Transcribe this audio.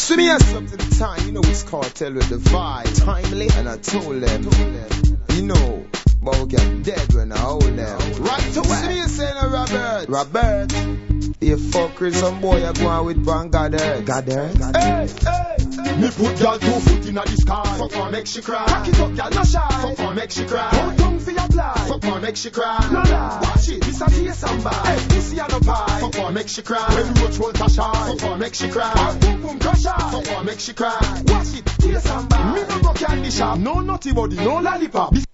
See me as up to the time, you know it's Cartel with the vibe. Timely, and I told them, you know, but we get dead when I hold them. Right away. See me as saying Robert, you fuckers, some boy are going with Vanguard. Hey. Me put y'all 2 foot in the sky. Fuck her, make she cry. Cock it up, y'all no shy. Fuck her, make she cry. Hold tongue for your fly. Fuck her, make she cry. No lie. Watch it, this a tea somebody. Hey, pussy and a pie. Fuck her, make she cry. When roach roll to shy. Fuck her, make she cry. Boom boom crush her. Fuck her, make she cry. Watch it, tea somebody. Me no go candy shop. No naughty body, no lollipop.